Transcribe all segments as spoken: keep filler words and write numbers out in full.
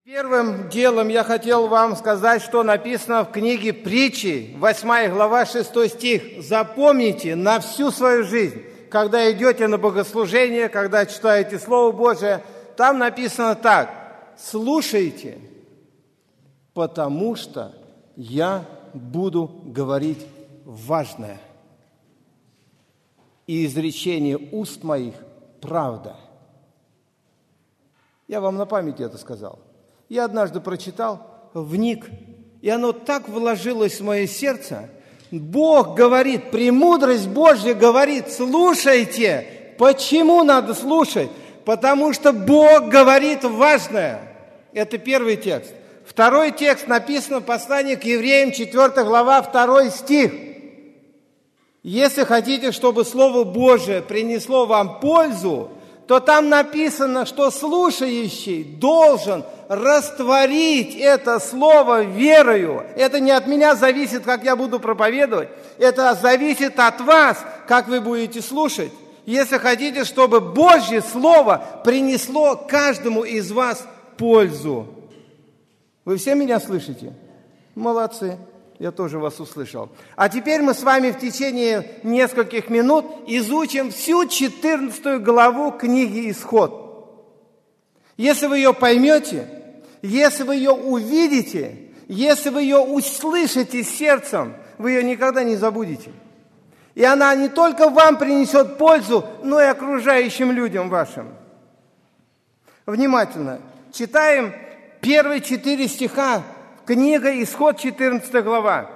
Первым делом я хотел вам сказать, что написано в книге Притчи, восьмая глава, шестой стих. Запомните на всю свою жизнь, когда идете на богослужение, когда читаете Слово Божие, там написано так: слушайте, потому что я буду говорить важное, и изречение уст моих правда. Я вам на память это сказал. Я однажды прочитал, вник, и оно так вложилось в мое сердце. Бог говорит, премудрость Божья говорит, слушайте. Почему надо слушать? Потому что Бог говорит важное. Это первый текст. Второй текст написан в послании к евреям, четвёртая глава, второй стих. Если хотите, чтобы Слово Божие принесло вам пользу, то там написано, что слушающий должен растворить это слово верою. Это не от меня зависит, как я буду проповедовать. Это зависит от вас, как вы будете слушать. Если хотите, чтобы Божье Слово принесло каждому из вас пользу. Вы все меня слышите? Молодцы. Я тоже вас услышал. А теперь мы с вами в течение нескольких минут изучим всю четырнадцатую главу книги «Исход». Если вы ее поймете, если вы ее увидите, если вы ее услышите сердцем, вы ее никогда не забудете. И она не только вам принесет пользу, но и окружающим людям вашим. Внимательно. Читаем первые четыре стиха. Книга Исход, четырнадцатая глава.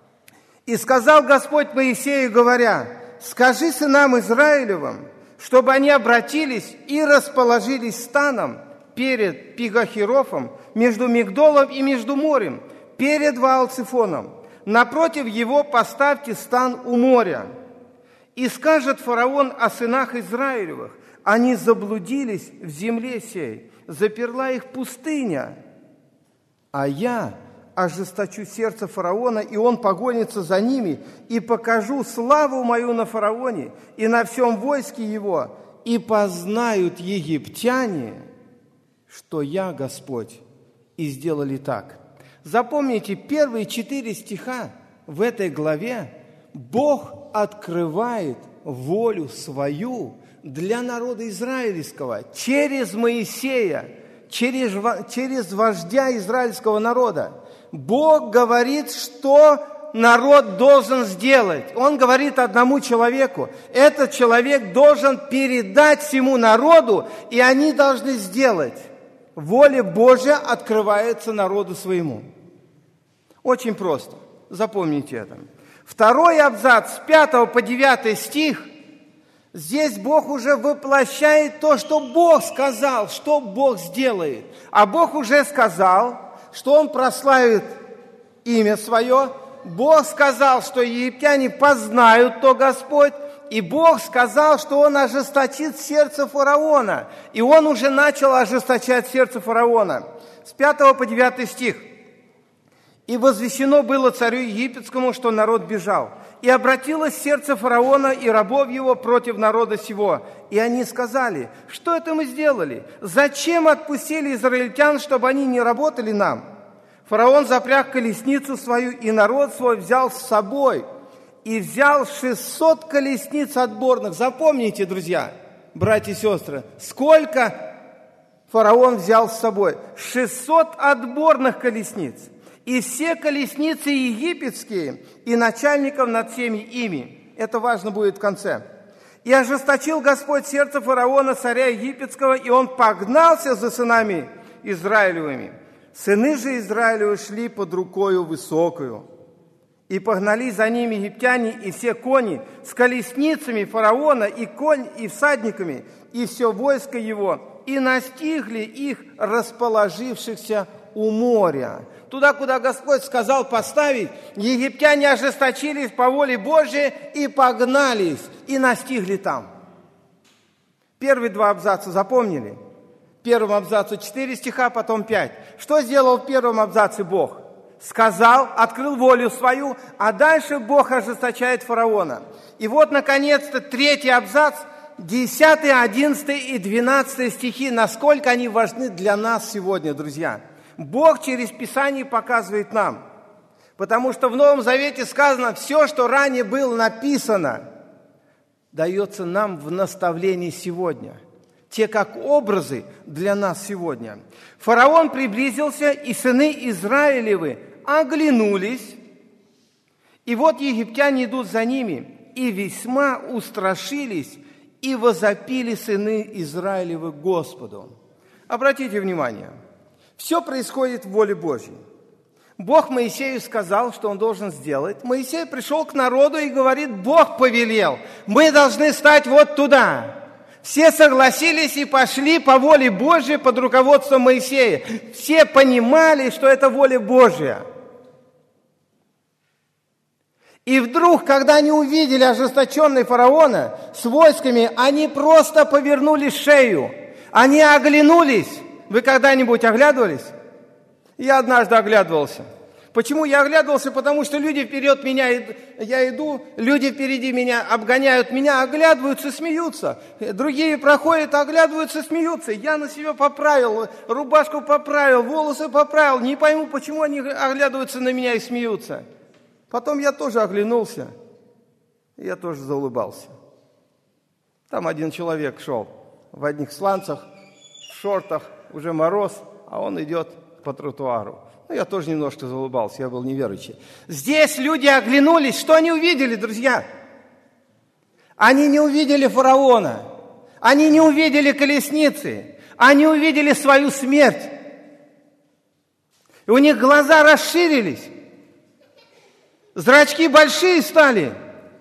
«И сказал Господь Моисею, говоря, скажи сынам Израилевым, чтобы они обратились и расположились станом перед Пигахирофом, между Мигдолом и между морем, перед Ваал-Цифоном. Напротив его поставьте стан у моря. И скажет фараон о сынах Израилевых, они заблудились в земле сей, заперла их пустыня. А я ожесточу сердце фараона, и он погонится за ними, и покажу славу мою на фараоне и на всем войске его, и познают египтяне, что я Господь». И сделали так. Запомните, первые четыре стиха в этой главе Бог открывает волю свою для народа израильского через Моисея, Через, через вождя израильского народа. Бог говорит, что народ должен сделать. Он говорит одному человеку. Этот человек должен передать всему народу, и они должны сделать. Воля Божья открывается народу своему. Очень просто. Запомните это. Второй абзац с пятого по девятый стих. Здесь Бог уже воплощает то, что Бог сказал, что Бог сделает. А Бог уже сказал, что Он прославит имя Свое. Бог сказал, что египтяне познают то Господь. И Бог сказал, что Он ожесточит сердце фараона. И Он уже начал ожесточать сердце фараона. С пятого по девятый стих. «И возвещено было царю египетскому, что народ бежал. И обратилось сердце фараона и рабов его против народа сего. И они сказали, что это мы сделали? Зачем отпустили израильтян, чтобы они не работали нам? Фараон запряг колесницу свою, и народ свой взял с собой. И взял шестьсот колесниц отборных». Запомните, друзья, братья и сестры, сколько фараон взял с собой? шестьсот отборных колесниц. «И все колесницы египетские, и начальников над всеми ими». Это важно будет в конце. «И ожесточил Господь сердце фараона, царя египетского, и он погнался за сынами Израилевыми. Сыны же Израилевы шли под рукою высокую. И погнали за ними египтяне и все кони с колесницами фараона, и конь, и всадниками, и все войско его, и настигли их, расположившихся у моря». Туда, куда Господь сказал поставить, египтяне ожесточились по воле Божией и погнались, и настигли там. Первые два абзаца запомнили? В первом абзаце четыре стиха, потом пять. Что сделал в первом абзаце Бог? Сказал, открыл волю свою, а дальше Бог ожесточает фараона. И вот, наконец-то, третий абзац, десятый, одиннадцатый и двенадцатый стихи, насколько они важны для нас сегодня, друзья. Бог через Писание показывает нам. Потому что в Новом Завете сказано, все, что ранее было написано, дается нам в наставлении сегодня. Те, как образы для нас сегодня. Фараон приблизился, и сыны Израилевы оглянулись. И вот египтяне идут за ними, и весьма устрашились, и возопили сыны Израилевы Господу. Обратите внимание, все происходит в воле Божьей. Бог Моисею сказал, что он должен сделать. Моисей пришел к народу и говорит, Бог повелел, мы должны стать вот туда. Все согласились и пошли по воле Божьей под руководством Моисея. Все понимали, что это воля Божья. И вдруг, когда они увидели ожесточенный фараона с войсками, они просто повернули шею. Они оглянулись. Вы когда-нибудь оглядывались? Я однажды оглядывался. Почему я оглядывался? Потому что люди вперед меня, я иду, люди впереди меня обгоняют меня, оглядываются, смеются. Другие проходят, оглядываются, смеются. Я на себя поправил, рубашку поправил, волосы поправил. Не пойму, почему они оглядываются на меня и смеются. Потом я тоже оглянулся, и я тоже заулыбался. Там один человек шел в одних сланцах, в шортах, уже мороз, а он идет по тротуару. Ну, я тоже немножко заулыбался, я был неверующий. Здесь люди оглянулись. Что они увидели, друзья? Они не увидели фараона. Они не увидели колесницы. Они увидели свою смерть. И у них глаза расширились. Зрачки большие стали.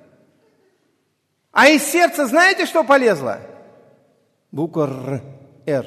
А из сердца знаете, что полезло? Буква Р. Р.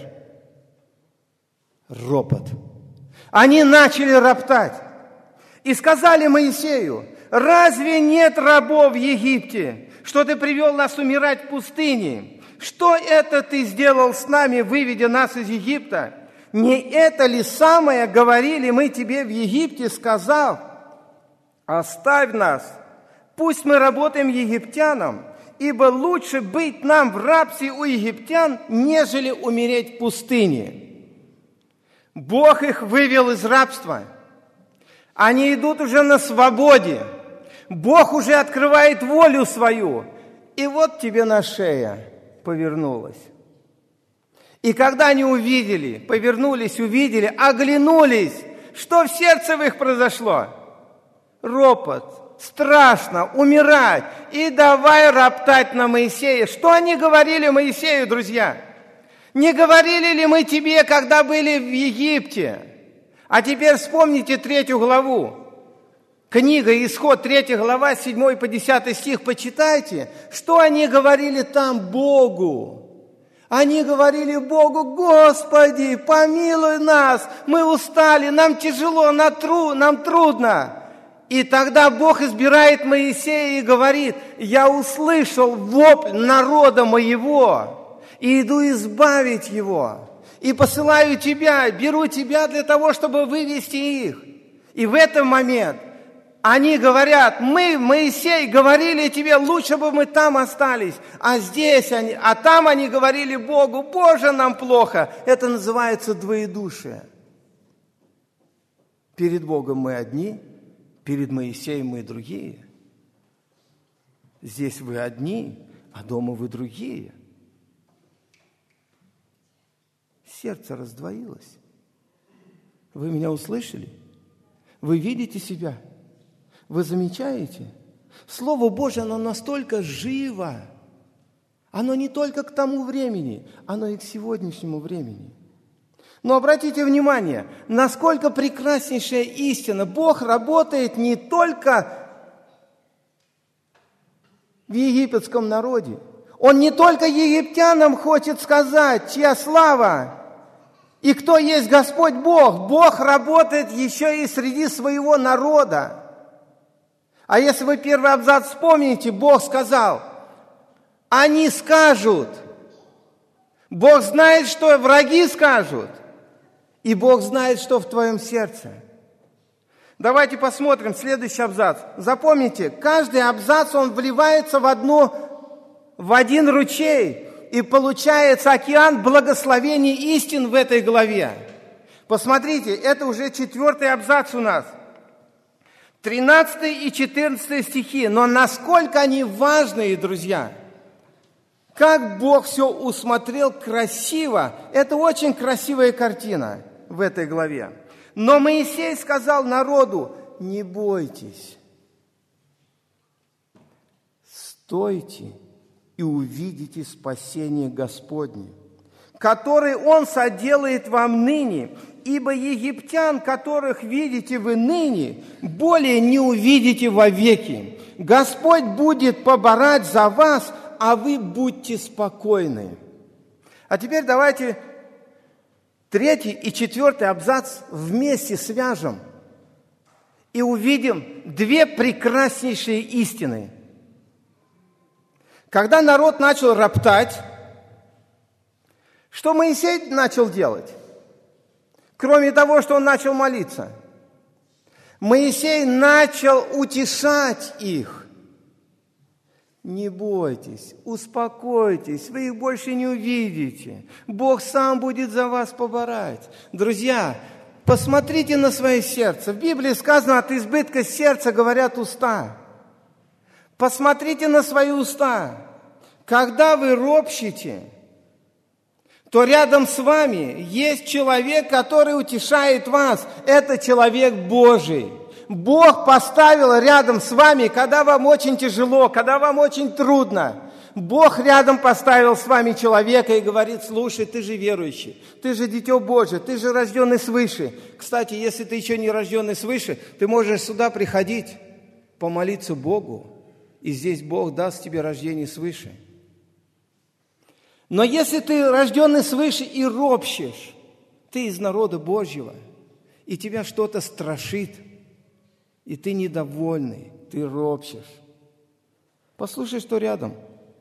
Ропот. Они начали роптать и сказали Моисею, разве нет рабов в Египте, что ты привел нас умирать в пустыне? Что это ты сделал с нами, выведя нас из Египта? Не это ли самое говорили мы тебе в Египте, сказав, оставь нас, пусть мы работаем египтянам, ибо лучше быть нам в рабстве у египтян, нежели умереть в пустыне. Бог их вывел из рабства. Они идут уже на свободе. Бог уже открывает волю свою. И вот тебе на шея повернулась. И когда они увидели, повернулись, увидели, оглянулись, что в сердце в их произошло? Ропот. Страшно, умирать. И давай роптать на Моисея. Что они говорили Моисею, друзья? Не говорили ли мы тебе, когда были в Египте? А теперь вспомните третью главу. Книга Исход, третья глава, седьмой по десятый стих, почитайте. Что они говорили там Богу? Они говорили Богу, Господи, помилуй нас, мы устали, нам тяжело, нам трудно. И тогда Бог избирает Моисея и говорит, я услышал вопль народа моего, и иду избавить его, и посылаю тебя, беру тебя для того, чтобы вывести их. И в этот момент они говорят, мы, Моисей, говорили тебе, лучше бы мы там остались, а здесь они, а там они говорили Богу, Боже, нам плохо. Это называется двоедушие. Перед Богом мы одни, перед Моисеем мы другие. Здесь вы одни, а дома вы другие. Сердце раздвоилось. Вы меня услышали? Вы видите себя? Вы замечаете? Слово Божье, оно настолько живо. Оно не только к тому времени, оно и к сегодняшнему времени. Но обратите внимание, насколько прекраснейшая истина. Бог работает не только в египетском народе. Он не только египтянам хочет сказать, чья слава и кто есть Господь Бог. Бог работает еще и среди своего народа. А если вы первый абзац вспомните, Бог сказал, они скажут. Бог знает, что враги скажут. И Бог знает, что в твоем сердце. Давайте посмотрим следующий абзац. Запомните, каждый абзац, он вливается в, одну, в один ручей. И получается океан благословений истин в этой главе. Посмотрите, это уже четвертый абзац у нас. тринадцатый и четырнадцатый стихи. Но насколько они важные, друзья! Как Бог все усмотрел красиво. Это очень красивая картина в этой главе. Но Моисей сказал народу: не бойтесь, стойте и увидите спасение Господне, который Он соделает вам ныне, ибо египтян, которых видите вы ныне, более не увидите вовеки. Господь будет поборать за вас, а вы будьте спокойны. А теперь давайте третий и четвертый абзац вместе свяжем и увидим две прекраснейшие истины. Когда народ начал роптать, что Моисей начал делать? Кроме того, что он начал молиться, Моисей начал утешать их. Не бойтесь, успокойтесь, вы их больше не увидите. Бог сам будет за вас поборать. Друзья, посмотрите на свое сердце. В Библии сказано: от избытка сердца говорят уста. Посмотрите на свои уста. Когда вы ропщите, то рядом с вами есть человек, который утешает вас. Это человек Божий. Бог поставил рядом с вами, когда вам очень тяжело, когда вам очень трудно. Бог рядом поставил с вами человека и говорит: слушай, ты же верующий, ты же дитё Божие, ты же рожденный свыше. Кстати, если ты еще не рожденный свыше, ты можешь сюда приходить, помолиться Богу, и здесь Бог даст тебе рождение свыше. Но если ты рожденный свыше и ропщешь, ты из народа Божьего, и тебя что-то страшит, и ты недовольный, ты ропщешь. Послушай, что рядом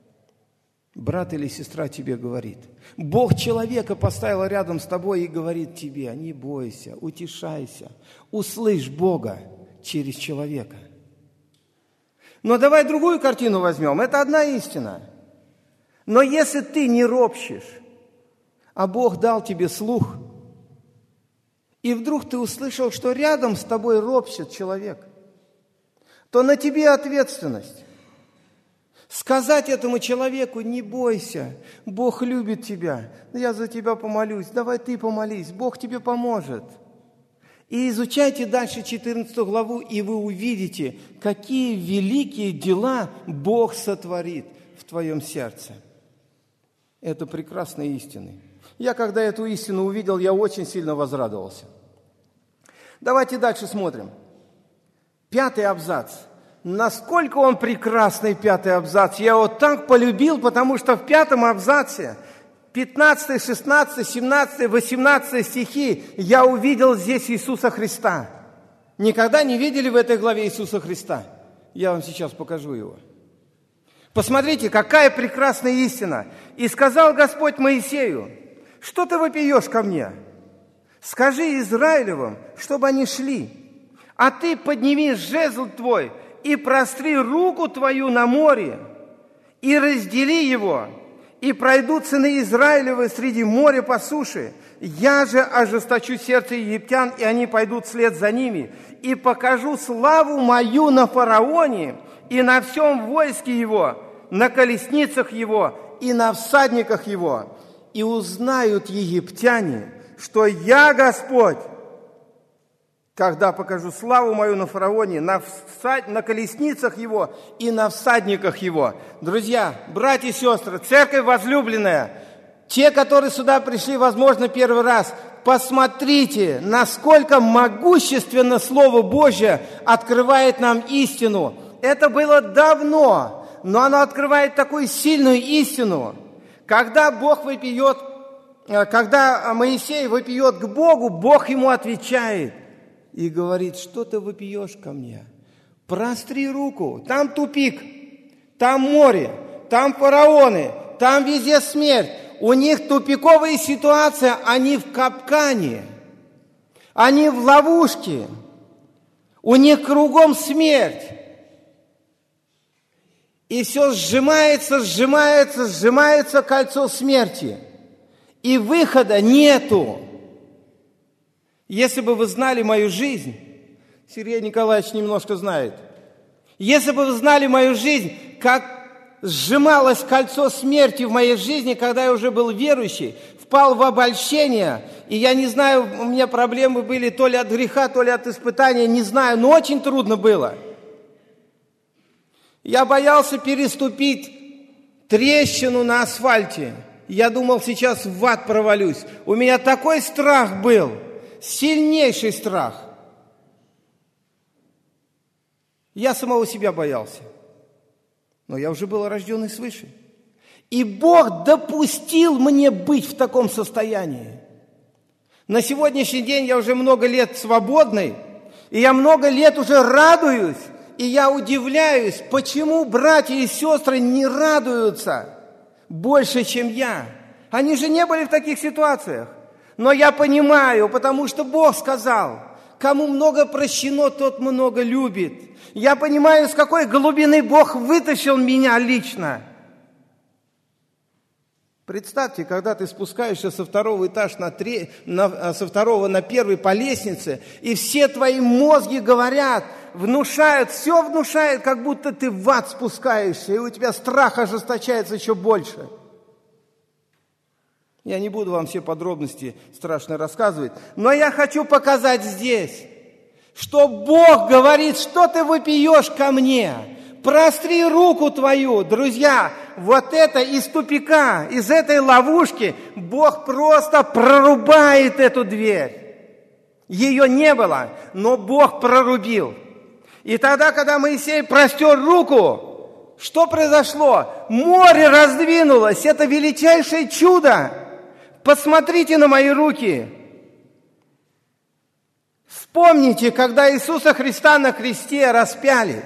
брат или сестра тебе говорит. Бог человека поставил рядом с тобой и говорит тебе: не бойся, утешайся, услышь Бога через человека. Но давай другую картину возьмем. Это одна истина. Но если ты не ропщешь, а Бог дал тебе слух, и вдруг ты услышал, что рядом с тобой ропщет человек, то на тебе ответственность. Сказать этому человеку: не бойся, Бог любит тебя, я за тебя помолюсь, давай ты помолись, Бог тебе поможет. И изучайте дальше четырнадцатую главу, и вы увидите, какие великие дела Бог сотворит в твоем сердце. Это прекрасные истины. Я, когда эту истину увидел, я очень сильно возрадовался. Давайте дальше смотрим. Пятый абзац. Насколько он прекрасный, пятый абзац. Я его так полюбил, потому что в пятом абзаце, пятнадцатый, шестнадцатый, семнадцатый, восемнадцатый стихи, я увидел здесь Иисуса Христа. Никогда не видели в этой главе Иисуса Христа? Я вам сейчас покажу его. Посмотрите, какая прекрасная истина. «И сказал Господь Моисею: что ты вопиешь ко мне? Скажи Израилевым, чтобы они шли. А ты подними жезл твой и простри руку твою на море, и раздели его, и пройдут сыны Израилевы среди моря по суше. Я же ожесточу сердце египтян, и они пойдут вслед за ними, и покажу славу мою на фараоне и на всем войске его, на колесницах его и на всадниках его. И узнают египтяне, что я Господь, когда покажу славу мою на фараоне, на, всад... на колесницах его и на всадниках его». Друзья, братья и сестры, церковь возлюбленная, те, которые сюда пришли, возможно, первый раз, посмотрите, насколько могущественно Слово Божье открывает нам истину. Это было давно, но оно открывает такую сильную истину. Когда Бог вопиет, когда Моисей вопиет к Богу, Бог ему отвечает и говорит: что ты вопиешь ко мне? Простри руку, там тупик, там море, там фараоны, там везде смерть. У них тупиковая ситуация, они в капкане, они в ловушке, у них кругом смерть. И все сжимается, сжимается, сжимается кольцо смерти. И выхода нету. Если бы вы знали мою жизнь, Сергей Николаевич немножко знает, если бы вы знали мою жизнь, как сжималось кольцо смерти в моей жизни, когда я уже был верующий, впал в обольщение, и я не знаю, у меня проблемы были то ли от греха, то ли от испытания, не знаю, но очень трудно было. Я боялся переступить трещину на асфальте. Я думал, сейчас в ад провалюсь. У меня такой страх был, сильнейший страх. Я самого себя боялся. Но я уже был рожденный свыше. И Бог допустил мне быть в таком состоянии. На сегодняшний день я уже много лет свободный, и я много лет уже радуюсь, и я удивляюсь, почему братья и сестры не радуются больше, чем я. Они же не были в таких ситуациях. Но я понимаю, потому что Бог сказал, кому много прощено, тот много любит. Я понимаю, с какой глубины Бог вытащил меня лично. Представьте, когда ты спускаешься со второго этажа на три, на, со второго на первый по лестнице, и все твои мозги говорят, внушают, все внушает, как будто ты в ад спускаешься, и у тебя страх ожесточается еще больше. Я не буду вам все подробности страшно рассказывать, но я хочу показать здесь, что Бог говорит, что ты вопиешь ко мне. Простри руку твою, друзья, вот это из тупика, из этой ловушки Бог просто прорубает эту дверь. Ее не было, но Бог прорубил. И тогда, когда Моисей простер руку, что произошло? Море раздвинулось, это величайшее чудо. Посмотрите на мои руки. Вспомните, когда Иисуса Христа на кресте распяли.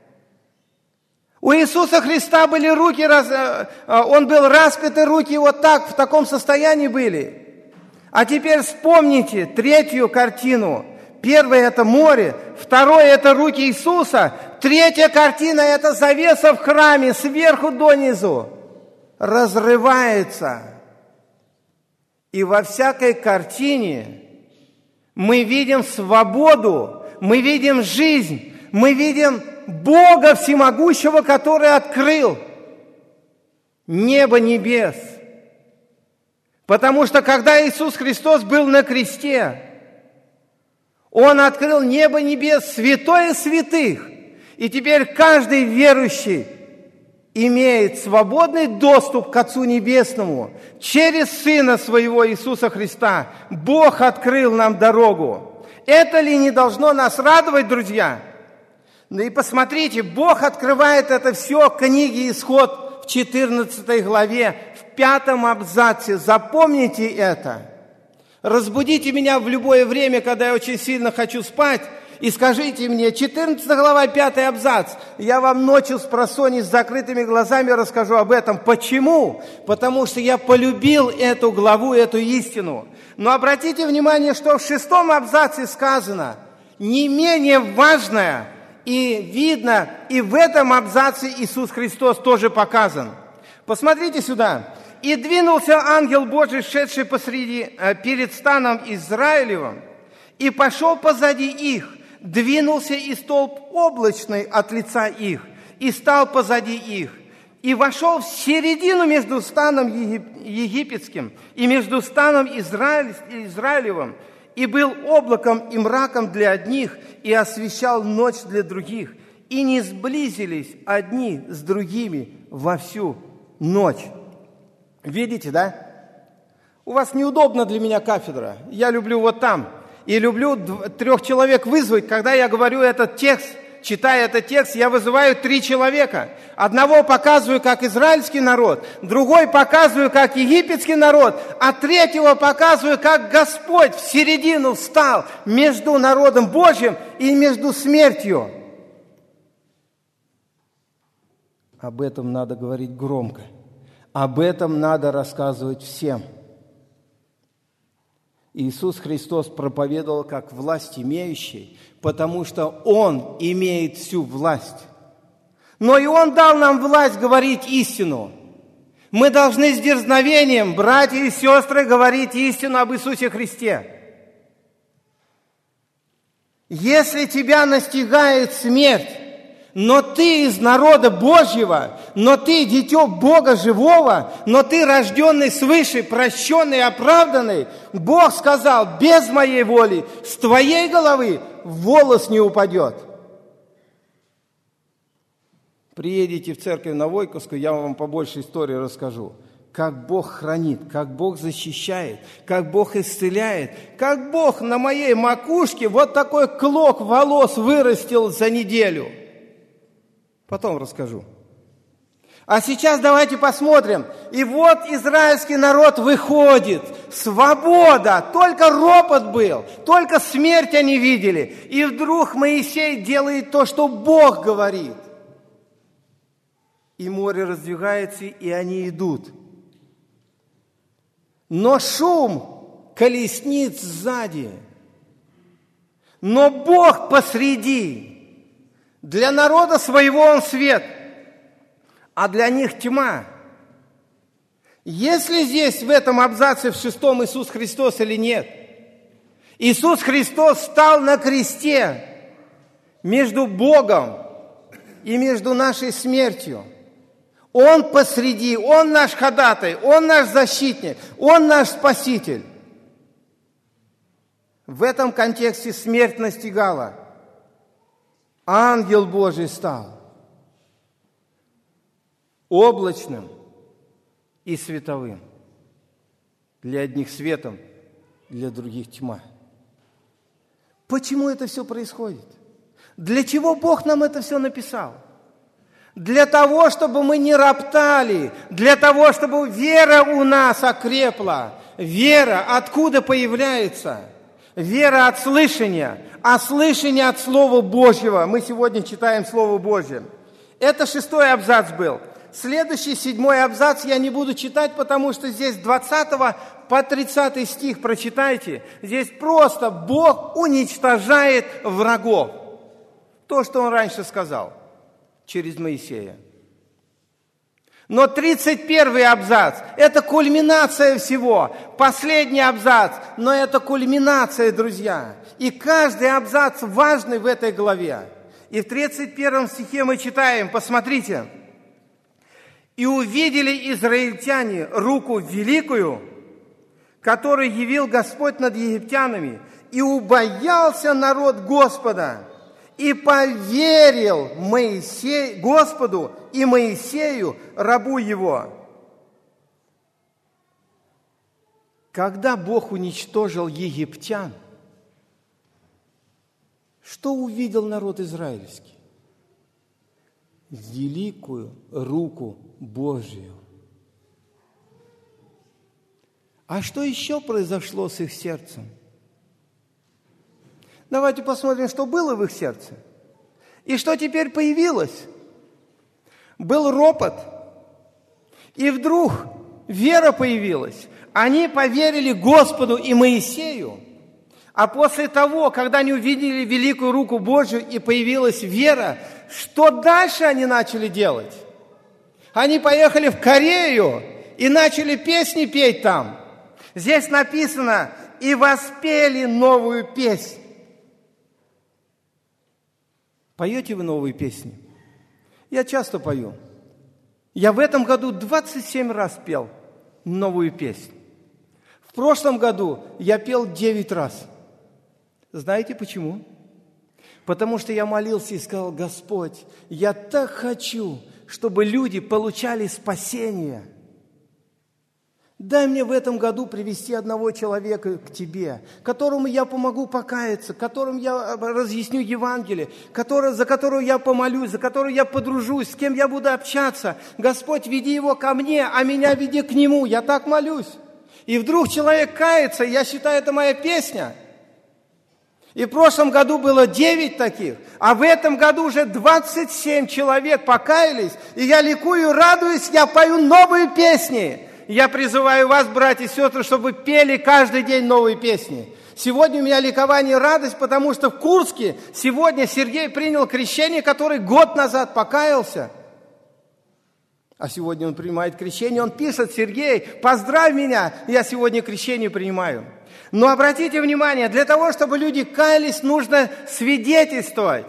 У Иисуса Христа были руки, он был распят, и руки вот так, в таком состоянии были. А теперь вспомните третью картину. Первая – это море, второе – это руки Иисуса, третья картина – это завеса в храме сверху донизу. Разрывается. И во всякой картине мы видим свободу, мы видим жизнь, мы видим Бога Всемогущего, который открыл небо небес. Потому что когда Иисус Христос был на кресте, Он открыл небо небес, святое святых. И теперь каждый верующий имеет свободный доступ к Отцу Небесному. Через Сына Своего Иисуса Христа Бог открыл нам дорогу. Это ли не должно нас радовать, друзья? Ну и посмотрите, Бог открывает это все в книге «Исход» в четырнадцатой главе, в пятом абзаце. Запомните это. Разбудите меня в любое время, когда я очень сильно хочу спать, и скажите мне, четырнадцатая глава, пятый абзац. Я вам ночью спросонья с закрытыми глазами расскажу об этом. Почему? Потому что я полюбил эту главу, эту истину. Но обратите внимание, что в шестом абзаце сказано, не менее важное, и видно, и в этом абзаце Иисус Христос тоже показан. Посмотрите сюда. «И двинулся ангел Божий, шедший посреди, перед станом Израилевым, и пошел позади их, двинулся и столб облачный от лица их, и стал позади их, и вошел в середину между станом египетским и между станом Израиль, Израилевым, и был облаком и мраком для одних, и освещал ночь для других, и не сблизились одни с другими во всю ночь». Видите, да? У вас неудобно для меня кафедра. Я люблю вот там. И люблю трех человек вызвать. Когда я говорю этот текст, читая этот текст, я вызываю три человека. Одного показываю как израильский народ, другой показываю как египетский народ, а третьего показываю как Господь в середину встал между народом Божьим и между смертью. Об этом надо говорить громко. Об этом надо рассказывать всем. Иисус Христос проповедовал как власть имеющий, потому что Он имеет всю власть. Но и Он дал нам власть говорить истину. Мы должны с дерзновением, братья и сестры, говорить истину об Иисусе Христе. Если тебя настигает смерть, но ты из народа Божьего, но ты дитё Бога живого, но ты рожденный свыше, прощенный, оправданный, Бог сказал, без моей воли с твоей головы волос не упадет. Приедете в церковь на Войковскую, я вам побольше истории расскажу. Как Бог хранит, как Бог защищает, как Бог исцеляет, как Бог на моей макушке вот такой клок волос вырастил за неделю. Потом расскажу. А сейчас давайте посмотрим. И вот израильский народ выходит. Свобода. Только ропот был. Только смерть они видели. И вдруг Моисей делает то, что Бог говорит. И море раздвигается, и они идут. Но шум колесниц сзади. Но Бог посреди. Для народа своего Он свет, а для них тьма. Есть ли здесь в этом абзаце в шестом Иисус Христос или нет? Иисус Христос стал на кресте между Богом и между нашей смертью. Он посреди, Он наш ходатай, Он наш защитник, Он наш Спаситель. В этом контексте смерть настигала. Ангел Божий стал облачным и световым. Для одних светом, для других тьма. Почему это все происходит? Для чего Бог нам это все написал? Для того, чтобы мы не роптали, для того, чтобы вера у нас окрепла. Вера откуда появляется? Вера от слышания, а слышание от Слова Божьего. Мы сегодня читаем Слово Божье. Это шестой абзац был. Следующий, седьмой абзац я не буду читать, потому что здесь двадцатого по тридцатый стих прочитайте. Здесь просто Бог уничтожает врагов. То, что Он раньше сказал через Моисея. Но тридцать первый абзац – это кульминация всего. Последний абзац, но это кульминация, друзья. И каждый абзац важный в этой главе. И в тридцать первом стихе мы читаем, посмотрите. «И увидели израильтяне руку великую, которую явил Господь над египтянами, и убоялся народ Господа, и поверил Моисей, Господу и Моисею, рабу его». Когда Бог уничтожил египтян, что увидел народ израильский? Великую руку Божию. А что еще произошло с их сердцем? Давайте посмотрим, что было в их сердце. И что теперь появилось? Был ропот. И вдруг вера появилась. Они поверили Господу и Моисею. А после того, когда они увидели великую руку Божию и появилась вера, что дальше они начали делать? Они поехали в Корею и начали песни петь там. Здесь написано: «И воспели новую песнь». Поете вы новые песни? Я часто пою. Я в этом году двадцать семь раз пел новую песню. В прошлом году я пел девять раз. Знаете почему? Потому что я молился и сказал: Господь, я так хочу, чтобы люди получали спасение. Дай мне в этом году привести одного человека к Тебе, которому я помогу покаяться, которому я разъясню Евангелие, который, за которого я помолюсь, за которого я подружусь, с кем я буду общаться. Господь, веди его ко мне, а меня веди к нему. Я так молюсь. И вдруг человек кается, я считаю, это моя песня. И в прошлом году было девять таких, а в этом году уже двадцать семь человек покаялись, и я ликую, радуюсь, я пою новые песни. Я призываю вас, братья и сестры, чтобы вы пели каждый день новые песни. Сегодня у меня ликование и радость, потому что в Курске сегодня Сергей принял крещение, который год назад покаялся. А сегодня он принимает крещение, он пишет: Сергей, поздравь меня, я сегодня крещение принимаю. Но обратите внимание, для того, чтобы люди каялись, нужно свидетельствовать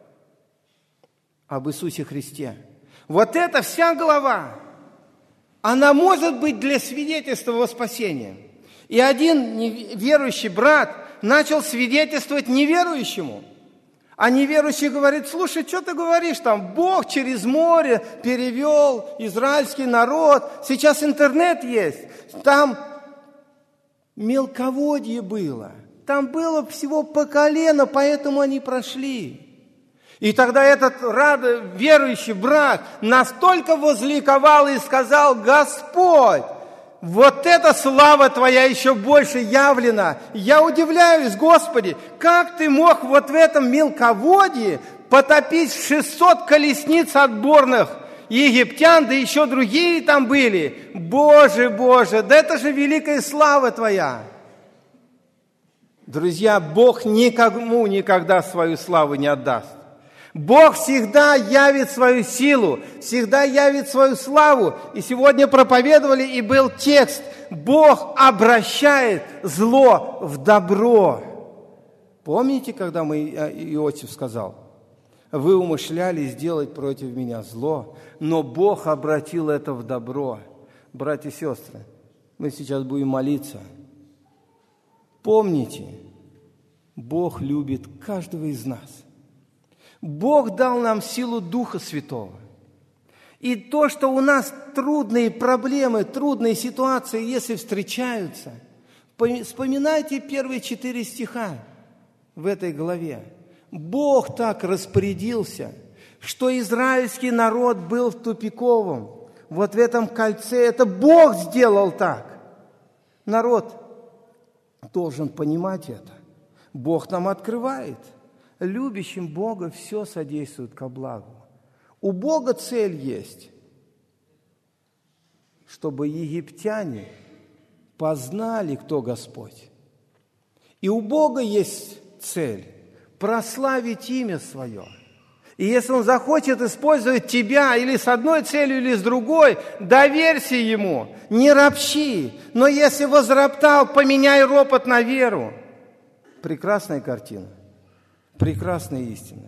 об Иисусе Христе. Вот эта вся глава, она может быть для свидетельства во спасении. И один верующий брат начал свидетельствовать неверующему. А неверующий говорит: слушай, что ты говоришь там? Бог через море перевел израильский народ. Сейчас интернет есть. Там мелководье было. Там было всего по колено, поэтому они прошли. И тогда этот рад, верующий брат настолько возликовал и сказал: Господь, вот эта слава Твоя еще больше явлена. Я удивляюсь, Господи, как Ты мог вот в этом мелководье потопить шестьсот колесниц отборных египтян, да еще другие там были. Боже, Боже, да это же великая слава Твоя. Друзья, Бог никому никогда свою славу не отдаст. Бог всегда явит свою силу, всегда явит свою славу. И сегодня проповедовали, и был текст: Бог обращает зло в добро. Помните, когда мы, Иосиф сказал: вы умышляли сделать против меня зло, но Бог обратил это в добро. Братья и сестры, мы сейчас будем молиться. Помните, Бог любит каждого из нас. Бог дал нам силу Духа Святого. И то, что у нас трудные проблемы, трудные ситуации, если встречаются, вспоминайте первые четыре стиха в этой главе. Бог так распорядился, что израильский народ был в тупиковом, вот в этом кольце. Это Бог сделал так. Народ должен понимать это. Бог нам открывает. Любящим Бога все содействует ко благу. У Бога цель есть, чтобы египтяне познали, кто Господь. И у Бога есть цель прославить имя Свое. И если Он захочет использовать тебя или с одной целью, или с другой, доверься Ему, не ропщи. Но если возроптал, поменяй ропот на веру. Прекрасная картина. Прекрасная истина.